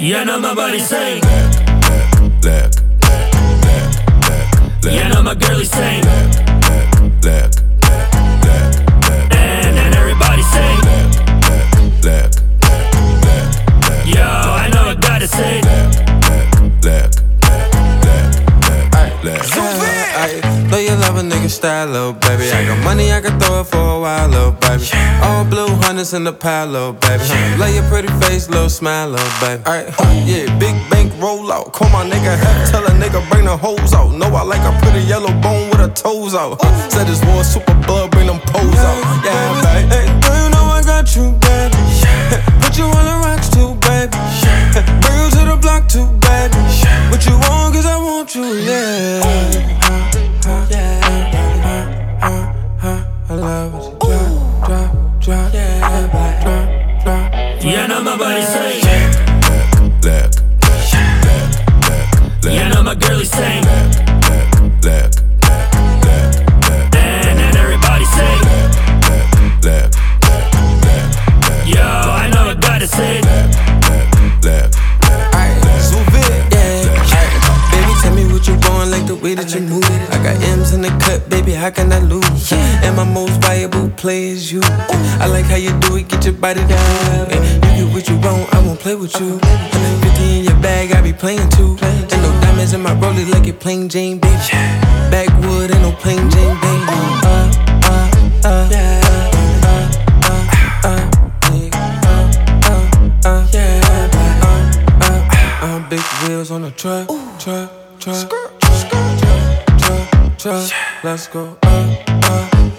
Ya know my body say Black. Ya know my girl is saying Black. and everybody say Black. yo, I know I gotta say Black. Know you love a nigga style, little baby. I got money, I can throw it for a while, little baby. All blue hundreds in the pile, little baby. Love your pretty face, little smile, little baby. Yeah, big bank roll out. Call my nigga hat, tell a nigga bring the hoes out. Know I like a pretty yellow bone with her toes out. Said this war super blood, bring them poles out. Yeah, baby. Hey, girl, you know I got you, baby. Put you on the rocks too, baby. Bring you to the block too, baby. What you want, cause I want you, yeah. I love what you drop, ya know my body say Black. ya know my girl is saying Black. and everybody say Black. yo, I know I gotta say Black. Baby, tell me what you want, like the way that you move. I got M's in the cut, baby, how can I lose? And my most valuable play is you. I like how you do it, get your body down. You get what you want, I won't play with you. 50 in your bag, I be playing too. Ain't no diamonds in my rollie like it plain Jane, baby. Backwood, ain't no plain Jane, baby. Big wheels on the truck. Let's go.